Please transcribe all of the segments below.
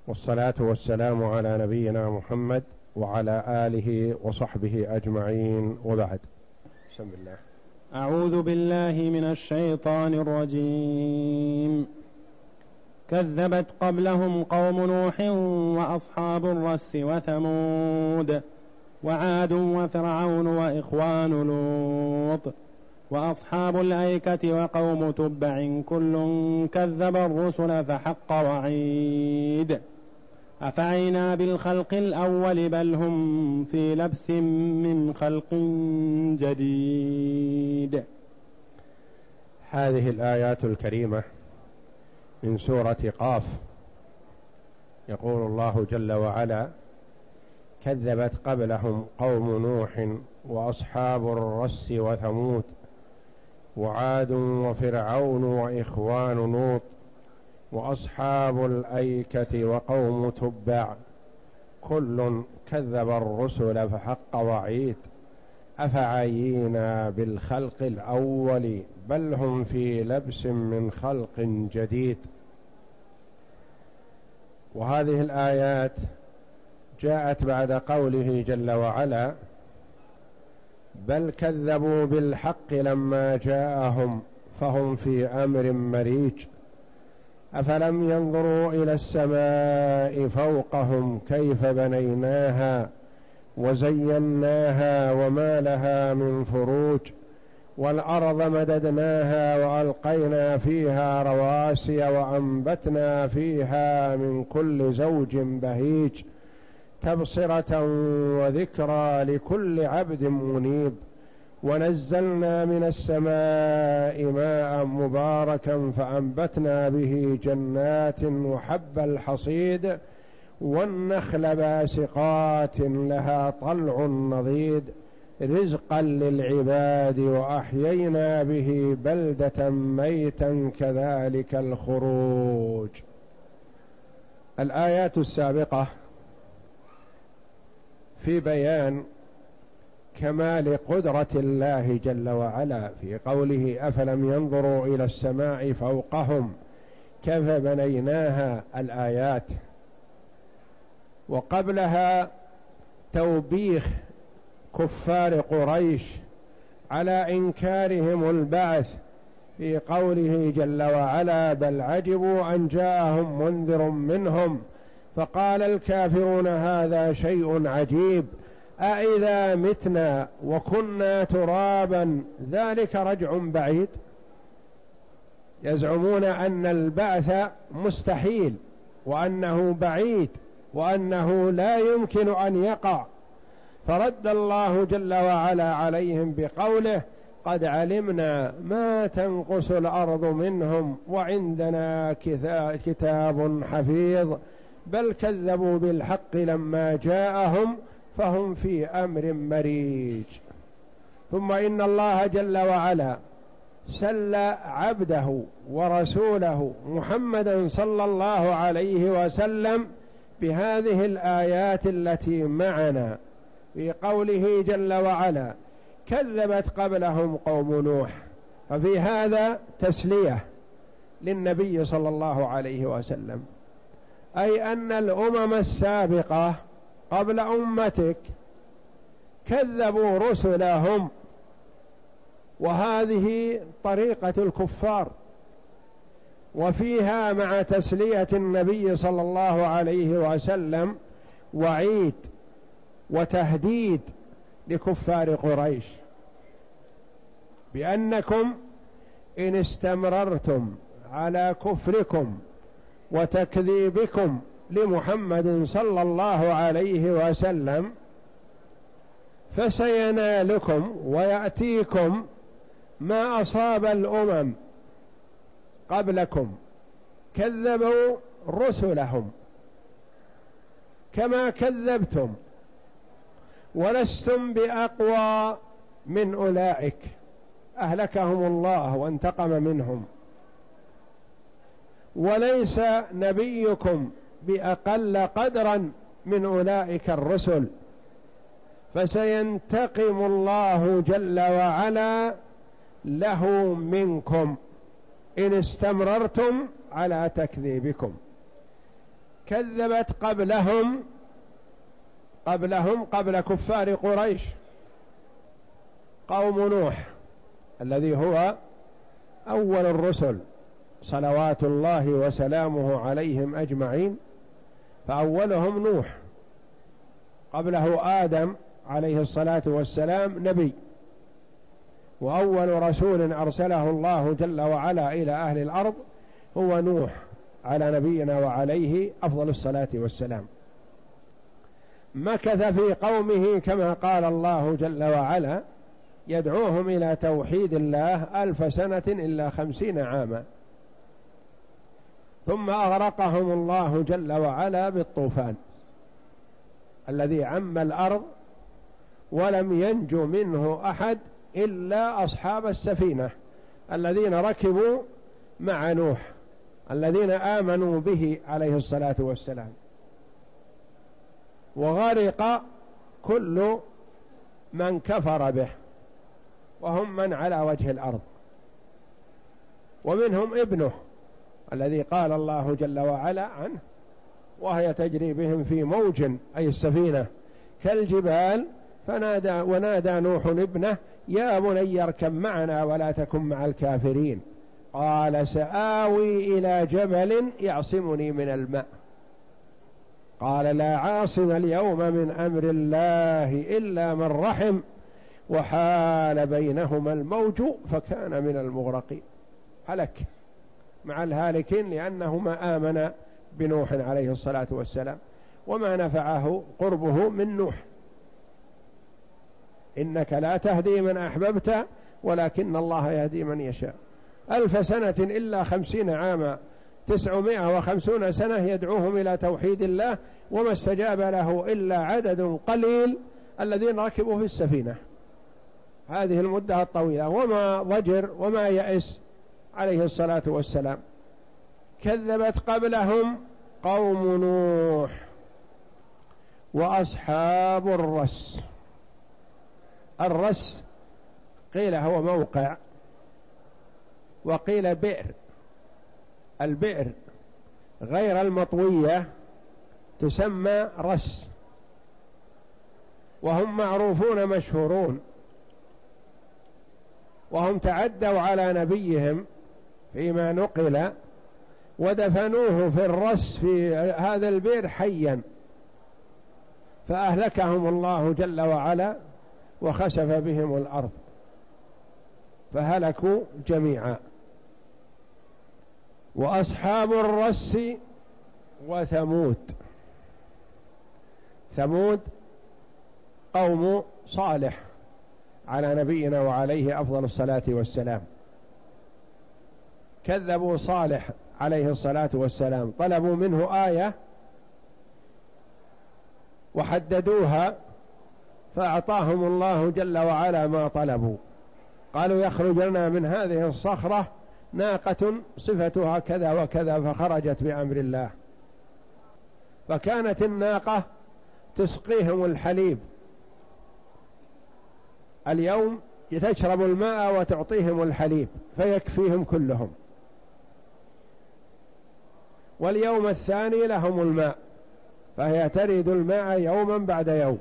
والصلاة والسلام على نبينا محمد وعلى آله وصحبه أجمعين، وبعد. بسم الله. أعوذ بالله من الشيطان الرجيم. كذبت قبلهم قوم نوح وأصحاب الرس وثمود وعاد وفرعون وإخوان لوط وأصحاب الأيكة وقوم تبع كل كذب الرسل فحق وعيد. أفعينا بالخلق الأول بل هم في لبس من خلق جديد. هذه الآيات الكريمة من سورة قاف. يقول الله جل وعلا: كذبت قبلهم قوم نوح وأصحاب الرس وثمود وعاد وفرعون وإخوان لوط وأصحاب الأيكة وقوم تبع كل كذب الرسل فحق وعيد. أفعينا بالخلق الأول بل هم في لبس من خلق جديد. وهذه الآيات جاءت بعد قوله جل وعلا: بل كذبوا بالحق لما جاءهم فهم في أمر مريج. أفلم ينظروا إلى السماء فوقهم كيف بنيناها وزيناها وما لها من فروج والأرض مددناها وألقينا فيها رواسي وأنبتنا فيها من كل زوج بهيج تبصرة وذكرى لكل عبد منيب ونزلنا من السماء ماء مباركا فأنبتنا به جنات وحب الحصيد والنخل باسقات لها طلع نضيد رزقا للعباد وأحيينا به بلدة ميتا كذلك الخروج. الآيات السابقة في بيان كمال قدرة الله جل وعلا في قوله: أفلم ينظروا إلى السماء فوقهم كيف بنيناها، الآيات. وقبلها توبيخ كفار قريش على إنكارهم البعث في قوله جل وعلا: بل عجبوا أن جاءهم منذر منهم فقال الكافرون هذا شيء عجيب أإذا متنا وكنا ترابا ذلك رجع بعيد. يزعمون أن البعث مستحيل وأنه بعيد وأنه لا يمكن أن يقع، فرد الله جل وعلا عليهم بقوله: قد علمنا ما تنقص الأرض منهم وعندنا كتاب حفيظ بل كذبوا بالحق لما جاءهم فهم في أمر مريج. ثم إن الله جل وعلا سل عبده ورسوله محمدا صلى الله عليه وسلم بهذه الآيات التي معنا في قوله جل وعلا: كذبت قبلهم قوم نوح. ففي هذا تسلية للنبي صلى الله عليه وسلم، أي أن الأمم السابقة قبل أمتك كذبوا رسلهم، وهذه طريقة الكفار. وفيها مع تسلية النبي صلى الله عليه وسلم وعيد وتهديد لكفار قريش بأنكم إن استمررتم على كفركم وتكذيبكم لمحمد صلى الله عليه وسلم فسينالكم ويأتيكم ما أصاب الأمم قبلكم. كذبوا رسلهم كما كذبتم ولستم بأقوى من أولئك، أهلكهم الله وانتقم منهم. وليس نبيكم بأقل قدرا من أولئك الرسل، فسينتقم الله جل وعلا له منكم إن استمررتم على تكذيبكم. كذبت قبل كفار قريش قوم نوح الذي هو أول الرسل صلوات الله وسلامه عليهم أجمعين، فأولهم نوح، قبله آدم عليه الصلاة والسلام نبي، وأول رسول أرسله الله جل وعلا إلى أهل الأرض هو نوح على نبينا وعليه أفضل الصلاة والسلام. مكث في قومه كما قال الله جل وعلا يدعوهم إلى توحيد الله 1000 سنة إلا 50 عاما، ثم أغرقهم الله جل وعلا بالطوفان الذي عم الأرض، ولم ينجو منه أحد إلا أصحاب السفينة الذين ركبوا مع نوح الذين آمنوا به عليه الصلاة والسلام، وغرق كل من كفر به وهم من على وجه الأرض، ومنهم ابنه الذي قال الله جل وعلا عنه وهي تجري بهم في موج أي السفينة كالجبال ونادى نوح ابنه يا بني اركب معنا ولا تكن مع الكافرين قال سآوي إلى جبل يعصمني من الماء قال لا عاصم اليوم من أمر الله إلا من رحم وحال بينهما الموج فكان من المغرقين. هلك مع الهالكين لأنه ما آمن بنوح عليه الصلاة والسلام وما نفعه قربه من نوح. إنك لا تهدي من أحببت ولكن الله يهدي من يشاء. 1000 سنة إلا 50 عاما 950 سنة يدعوهم إلى توحيد الله، وما استجاب له إلا عدد قليل الذين ركبوا في السفينة هذه المدة الطويلة، وما ضجر وما يأس عليه الصلاة والسلام. كذبت قبلهم قوم نوح وأصحاب الرس. الرس قيل هو موقع وقيل بئر. البئر غير المطوية تسمى رس، وهم معروفون مشهورون، وهم تعدوا على نبيهم فيما نقل ودفنوه في الرس في هذا البئر حيا، فأهلكهم الله جل وعلا وخسف بهم الأرض فهلكوا جميعا. وأصحاب الرس وثمود. ثمود قوم صالح على نبينا وعليه أفضل الصلاة والسلام، كذبوا صالح عليه الصلاة والسلام، طلبوا منه آية وحددوها فأعطاهم الله جل وعلا ما طلبوا. قالوا يخرج لنا من هذه الصخرة ناقة صفتها كذا وكذا، فخرجت بأمر الله، فكانت الناقة تسقيهم الحليب. اليوم تشرب الماء وتعطيهم الحليب فيكفيهم كلهم، واليوم الثاني لهم الماء فهي ترد الماء يوما بعد يوم.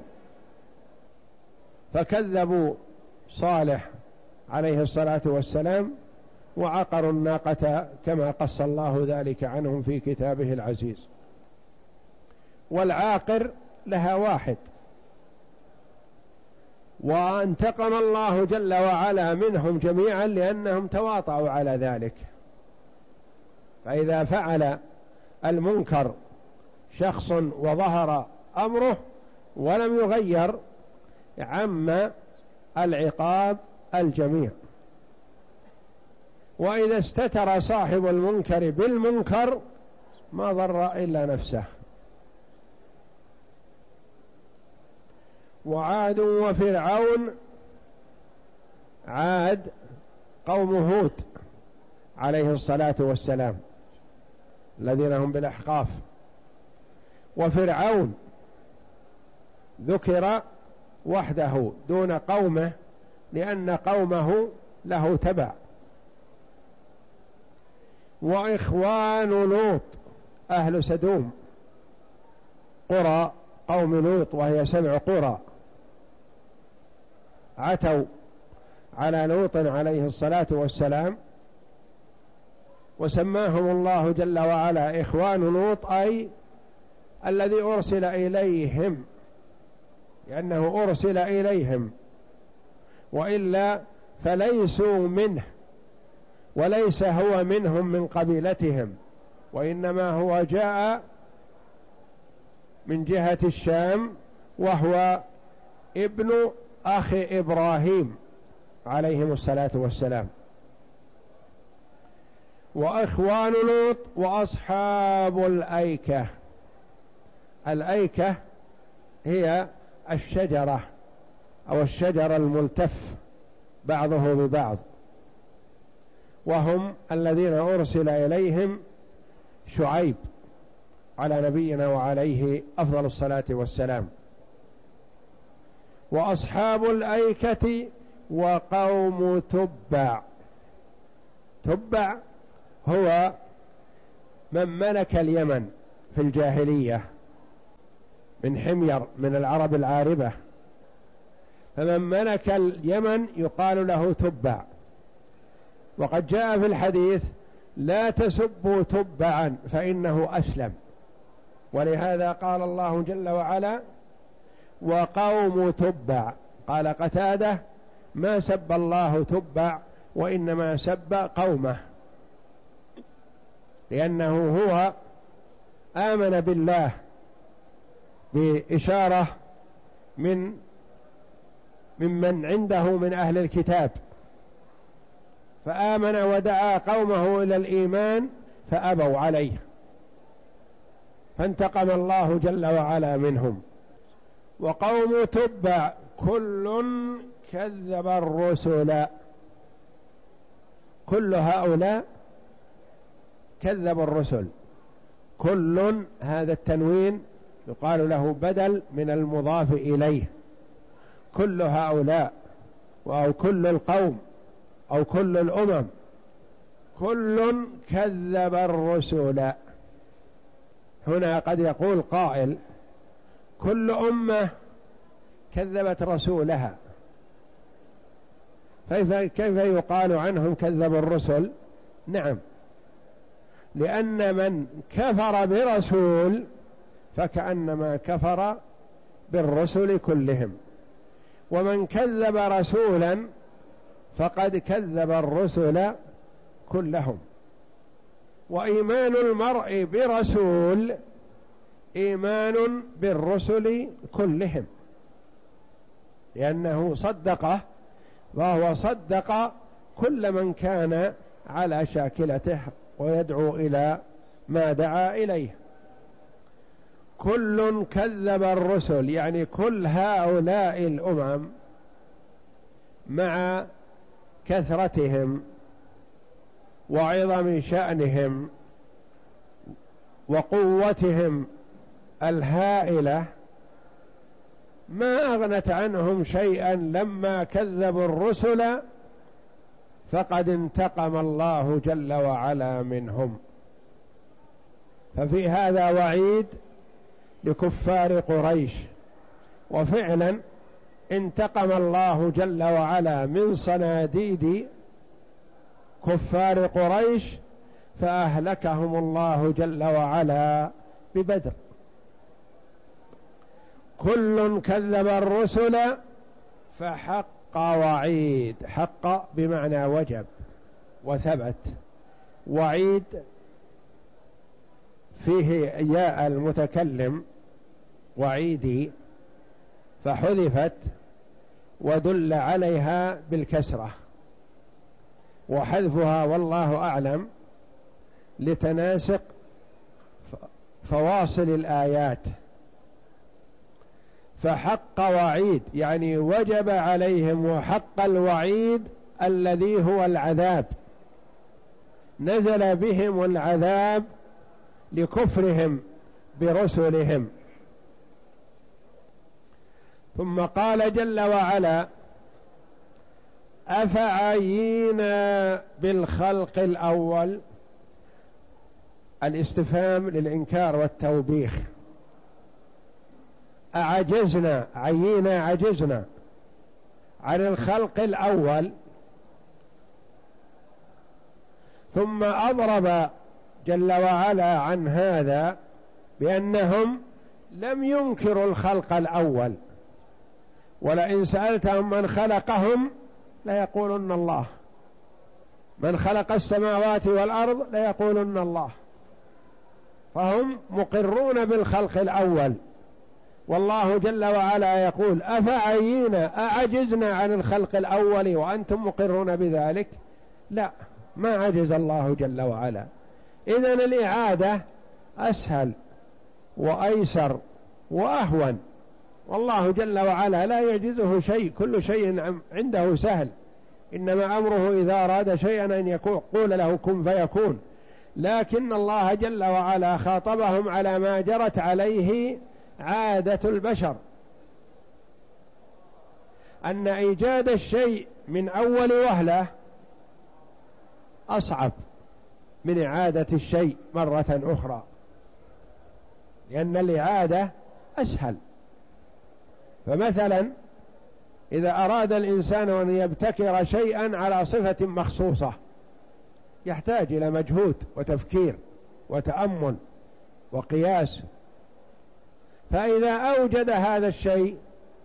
فكذبوا صالح عليه الصلاة والسلام وعقروا الناقة كما قص الله ذلك عنهم في كتابه العزيز. والعاقر لها واحد، وانتقم الله جل وعلا منهم جميعا لأنهم تواطؤوا على ذلك. فإذا فعل المنكر شخص وظهر أمره ولم يغير عم العقاب الجميع، وإذا استتر صاحب المنكر بالمنكر ما ضر إلا نفسه. وعاد وفرعون. عاد قوم هود عليه الصلاة والسلام الذين هم بالأحقاف. وفرعون ذكر وحده دون قومه لأن قومه له تبع. وإخوان لوط أهل سدوم قرى قوم لوط وهي 7 قرى عتوا على لوط عليه الصلاة والسلام، وسماهم الله جل وعلا إخوان لوط، أي الذي أرسل إليهم، لأنه أرسل إليهم، وإلا فليسوا منه، وليس هو منهم من قبيلتهم، وإنما هو جاء من جهة الشام، وهو ابن أخ إبراهيم عليهم الصلاة والسلام. وإخوان لوط وأصحاب الأيكة. الأيكة هي الشجرة أو الشجر الملتف بعضه ببعض، وهم الذين أرسل إليهم شعيب على نبينا وعليه أفضل الصلاة والسلام. وأصحاب الأيكة وقوم تبع. تبع هو من ملك اليمن في الجاهلية من حمير من العرب العاربة، فمن ملك اليمن يقال له تبع. وقد جاء في الحديث: لا تسبوا تبعا فإنه أسلم. ولهذا قال الله جل وعلا: وقوم تبع. قال قتادة: ما سب الله تبع وإنما سب قومه، لأنه هو آمن بالله بإشارة ممن عنده من أهل الكتاب، فآمن ودعا قومه إلى الإيمان فأبوا عليه، فانتقم الله جل وعلا منهم. وقوم تبع كل كذب الرسل. كل هؤلاء كذبوا الرسل. كل هذا التنوين يقال له بدل من المضاف إليه. كل هؤلاء أو كل القوم أو كل الأمم، كل كذب الرسل. هنا قد يقول قائل: كل أمة كذبت رسولها، كيف يقال عنهم كذبوا الرسل؟ نعم، لأن من كفر برسول فكأنما كفر بالرسل كلهم، ومن كذب رسولا فقد كذب الرسل كلهم. وإيمان المرء برسول إيمان بالرسل كلهم، لأنه صدقه، وهو صدق كل من كان على شاكلته ويدعو إلى ما دعا إليه. كل كذب الرسل، يعني كل هؤلاء الأمم مع كثرتهم وعظم شأنهم وقوتهم الهائلة ما أغنت عنهم شيئا لما كذبوا الرسل، فقد انتقم الله جل وعلا منهم. ففي هذا وعيد لكفار قريش، وفعلا انتقم الله جل وعلا من صناديد كفار قريش، فأهلكهم الله جل وعلا ببدر. كل كذب الرسل فحق وعيد. حق بمعنى وجب وثبت، وعيد فيه ياء المتكلم وعيدي فحذفت ودل عليها بالكسرة، وحذفها والله أعلم لتناسق فواصل الآيات. فحق وعيد يعني وجب عليهم، وحق الوعيد الذي هو العذاب، نزل بهم العذاب لكفرهم برسلهم. ثم قال جل وعلا: أفعينا بالخلق الأول. الاستفهام للإنكار والتوبيخ، أعجزنا عينا عجزنا عن الخلق الأول، ثم أضرب جل وعلا عن هذا بأنهم لم ينكروا الخلق الأول، ولئن سألتهم من خلقهم ليقولن الله، من خلق السماوات والأرض ليقولن الله، فهم مقرون بالخلق الأول. والله جل وعلا يقول أفعينا أعجزنا عن الخلق الأول وأنتم مقرون بذلك؟ لا، ما عجز الله جل وعلا. إذن الإعادة أسهل وأيسر وأهون، والله جل وعلا لا يعجزه شيء، كل شيء عنده سهل، إنما أمره إذا أراد شيئا أن يقول له كن فيكون. لكن الله جل وعلا خاطبهم على ما جرت عليه عادة البشر، أن إيجاد الشيء من أول وهلة أصعب من إعادة الشيء مرة أخرى، لأن الإعادة أسهل. فمثلا إذا أراد الإنسان أن يبتكر شيئا على صفة مخصوصة يحتاج إلى مجهود وتفكير وتأمل وقياس، فإذا أوجد هذا الشيء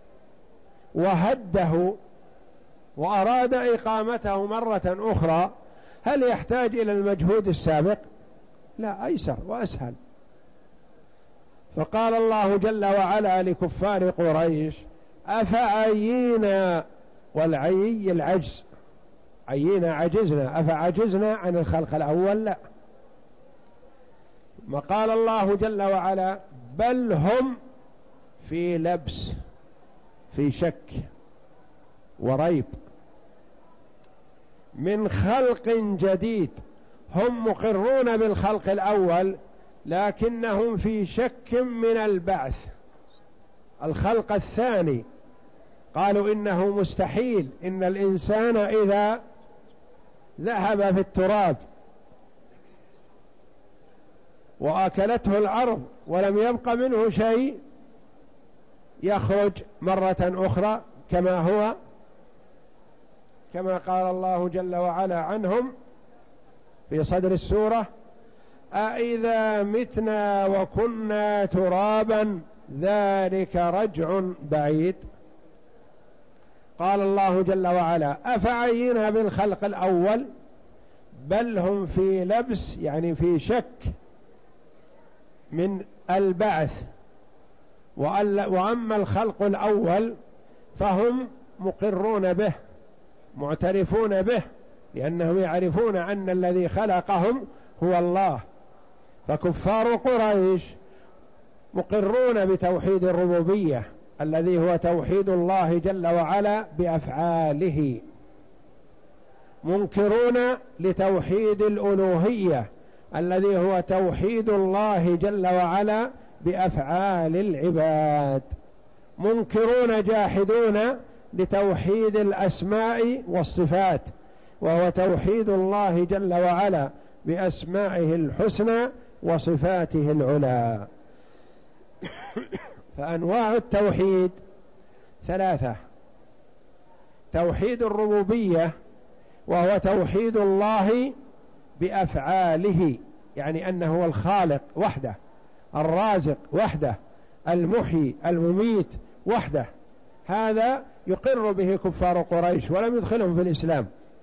وهده وأراد إقامته مرة أخرى هل يحتاج إلى المجهود السابق؟ لا، أيسر وأسهل. فقال الله جل وعلا لكفار قريش أفعينا، والعيي العجز، عينا عجزنا، أفعجزنا عن الخلق الأول؟ لا. ما قال الله جل وعلا بل هم في لبس، في شك وريب من خلق جديد، هم مقرون بالخلق الأول لكنهم في شك من البعث، الخلق الثاني. قالوا إنه مستحيل، إن الإنسان إذا ذهب في التراب وأكلته الأرض ولم يبق منه شيء يخرج مرة أخرى كما هو، كما قال الله جل وعلا عنهم في صدر السورة أإذا متنا وكنا ترابا ذلك رجع بعيد. قال الله جل وعلا أفعينا بالخلق الأول بل هم في لبس، يعني في شك من البعث، وأما الخلق الأول فهم مقرون به معترفون به، لأنهم يعرفون أن الذي خلقهم هو الله. فكفار قريش مقرون بتوحيد الربوبية الذي هو توحيد الله جل وعلا بأفعاله، منكرون لتوحيد الألوهية الذي هو توحيد الله جل وعلا بأفعال العباد، منكرون جاحدون لتوحيد الأسماء والصفات وهو توحيد الله جل وعلا بأسمائه الحسنى وصفاته العلى. فأنواع التوحيد ثلاثة: توحيد الربوبية وهو توحيد الله بأفعاله، يعني أنه هو الخالق وحده، الرازق وحده، المحيي المميت وحده، هذا يقر به كفار قريش ولم يدخلهم في الإسلام.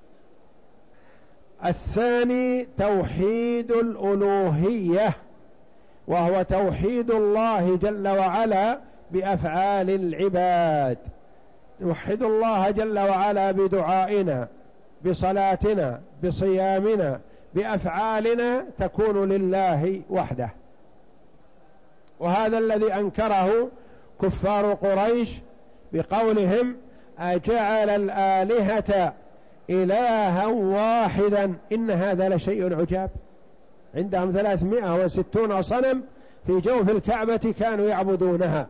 الثاني توحيد الألوهية وهو توحيد الله جل وعلا بأفعال العباد، نوحد الله جل وعلا بدعائنا، بصلاتنا، بصيامنا، بأفعالنا تكون لله وحده. وهذا الذي أنكره كفار قريش بقولهم أجعل الآلهة إلها واحدا إن هذا لشيء عجاب. عندهم 360 صنم في جوف الكعبة كانوا يعبدونها،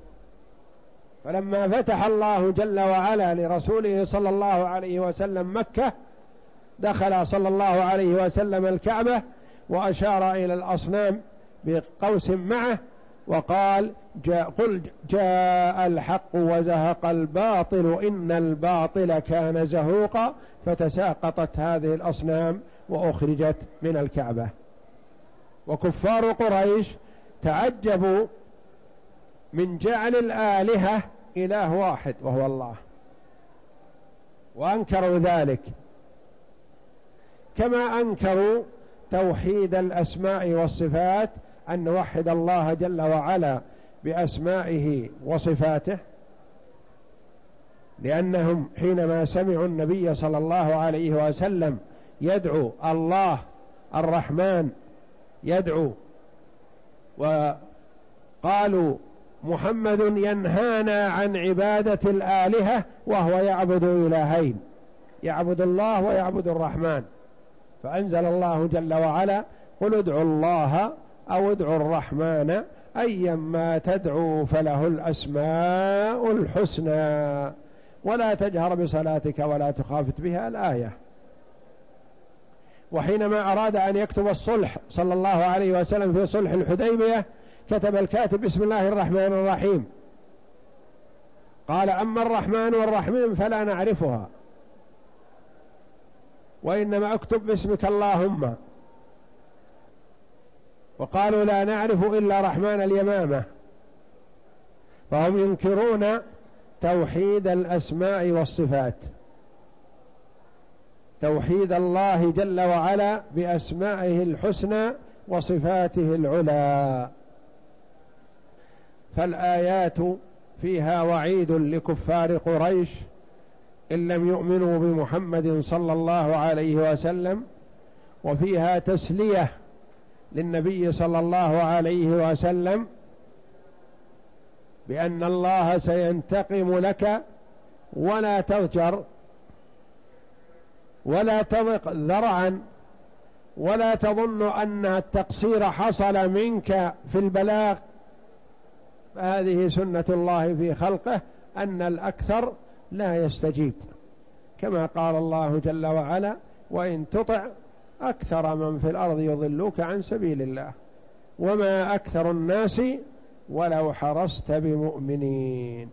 فلما فتح الله جل وعلا لرسوله صلى الله عليه وسلم مكة دخل صلى الله عليه وسلم الكعبة وأشار إلى الأصنام بقوس معه وقال قل جاء الحق وزهق الباطل إن الباطل كان زهوقا، فتساقطت هذه الأصنام وأخرجت من الكعبة. وكفار قريش تعجبوا من جعل الآلهة إله واحد وهو الله، وأنكروا ذلك، كما أنكروا توحيد الأسماء والصفات، أن نوحد الله جل وعلا بأسمائه وصفاته، لأنهم حينما سمعوا النبي صلى الله عليه وسلم يدعو الله الرحمن، يدعو، وقالوا محمد ينهانا عن عبادة الآلهة وهو يعبد إلهين، يعبد الله ويعبد الرحمن، فأنزل الله جل وعلا قل ادعوا الله أو ادعوا الرحمن أيما تدعوا فله الأسماء الحسنى ولا تجهر بصلاتك ولا تخافت بها الآية. وحينما أراد أن يكتب الصلح صلى الله عليه وسلم في صلح الحديبية كتب الكاتب بسم الله الرحمن الرحيم، قال أما الرحمن والرحيم فلا نعرفها، وإنما اكتب باسمك اللهم، وقالوا لا نعرف إلا رحمن اليمامة، فهم ينكرون توحيد الأسماء والصفات، توحيد الله جل وعلا بأسمائه الحسنى وصفاته العلى. فالآيات فيها وعيد لكفار قريش إن لم يؤمنوا بمحمد صلى الله عليه وسلم، وفيها تسلية للنبي صلى الله عليه وسلم بأن الله سينتقم لك، ولا تضجر ولا تضق ذرعا ولا تظن أن التقصير حصل منك في البلاغ، فهذه سنة الله في خلقه أن الأكثر لا يستجيب، كما قال الله جل وعلا وإن تطع أكثر من في الأرض يضلوك عن سبيل الله وما أكثر الناس ولو حرصت بمؤمنين.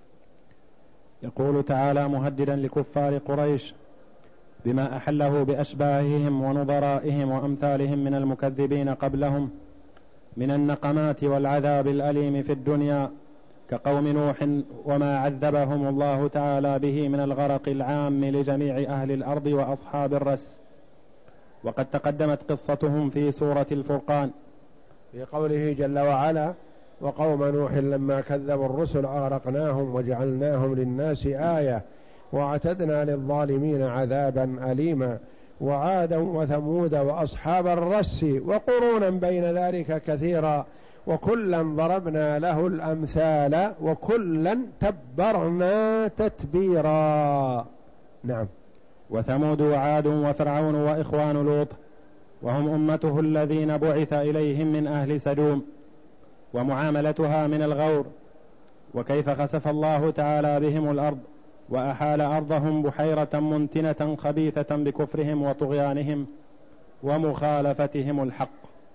يقول تعالى مهددا لكفار قريش بما أحله بأشباههم ونظرائهم وأمثالهم من المكذبين قبلهم من النقمات والعذاب الأليم في الدنيا كقوم نوح وما عذبهم الله تعالى به من الغرق العام لجميع أهل الأرض وأصحاب الرس، وقد تقدمت قصتهم في سورة الفرقان في قوله جل وعلا وقوم نوح لما كذبوا الرسل أغرقناهم وجعلناهم للناس آية واعتدنا للظالمين عذابا أليما وعادا وثمود وأصحاب الرس وقرونا بين ذلك كثيرا وكلا ضربنا له الأمثال وكلا تبرنا تتبيرا. نعم. وثمود وعاد وفرعون وإخوان لوط وهم أمته الذين بعث إليهم من أهل سدوم، ومعاملتها من الغور، وكيف خسف الله تعالى بهم الأرض وأحال أرضهم بحيرة منتنة خبيثة بكفرهم وطغيانهم ومخالفتهم الحق.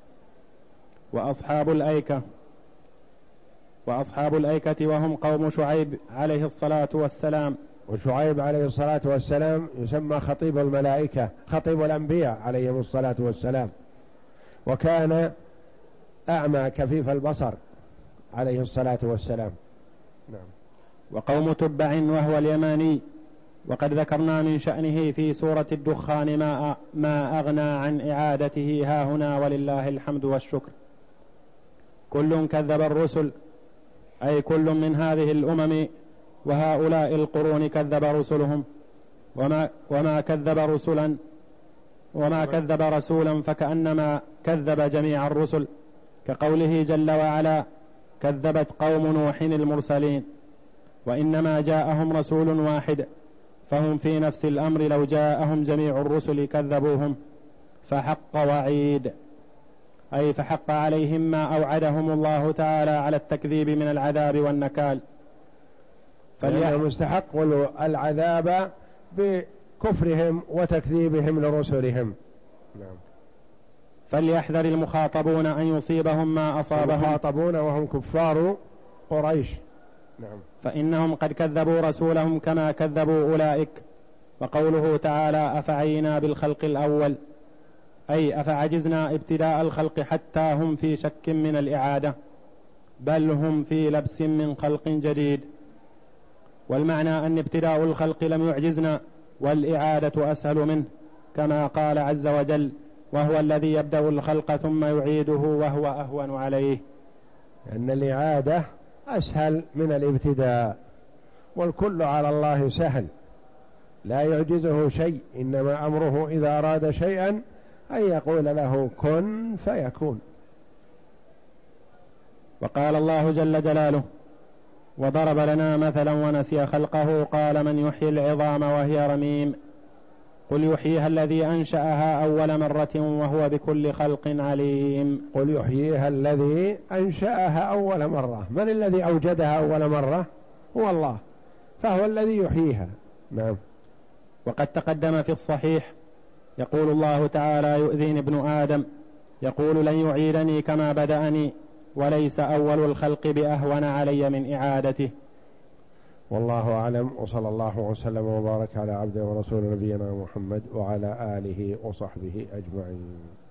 وأصحاب الأيكة وهم قوم شعيب عليه الصلاة والسلام. وشعيب عليه الصلاة والسلام يسمى خطيب الملائكة، خطيب الأنبياء عليهم الصلاة والسلام، وكان أعمى كفيف البصر عليه الصلاة والسلام. نعم. وقوم تبع وهو اليماني، وقد ذكرنا من شأنه في سورة الدخان ما أغنى عن إعادته هاهنا ولله الحمد والشكر. كل كذب الرسل، أي كل من هذه الأمم وهؤلاء القرون كذب رسلهم، وما كذب رسولا فكأنما كذب جميع الرسل، كقوله جل وعلا كذبت قوم نوح المرسلين، وإنما جاءهم رسول واحد فهم في نفس الأمر لو جاءهم جميع الرسل كذبوهم، فحق وعيد، أي فحق عليهم ما أوعدهم الله تعالى على التكذيب من العذاب والنكال، فليهم مستحق العذاب بكفرهم وتكذيبهم لرسلهم. نعم. فليحذر المخاطبون أن يصيبهم ما أصابهم. المخاطبون وهم كفار قريش. نعم. فإنهم قد كذبوا رسولهم كما كذبوا أولئك. وقوله تعالى أفعينا بالخلق الأول أي أفعجزنا ابتداء الخلق حتى هم في شك من الإعادة، بل هم في لبس من خلق جديد. والمعنى أن ابتداء الخلق لم يعجزنا، والإعادة أسهل منه، كما قال عز وجل وهو الذي يبدأ الخلق ثم يعيده وهو أهون عليه. أن الإعادة أسهل من الابتداء، والكل على الله سهل لا يعجزه شيء، إنما أمره إذا أراد شيئا أن يقول له كن فيكون. وقال الله جل جلاله وضرب لنا مثلا ونسي خلقه قال من يحيي العظام وهي رميم قل يحييها الذي أنشأها أول مرة وهو بكل خلق عليم. قل يحييها الذي أنشأها أول مرة. من الذي أوجدها أول مرة؟ هو الله، فهو الذي يحييها. نعم. وقد تقدم في الصحيح يقول الله تعالى يؤذيني ابن آدم يقول لن يعيدني كما بدأني وليس أول الخلق بأهون علي من إعادته. والله أعلم، وصلى الله وسلم وبارك على عبده ورسول نبينا محمد وعلى آله وصحبه أجمعين.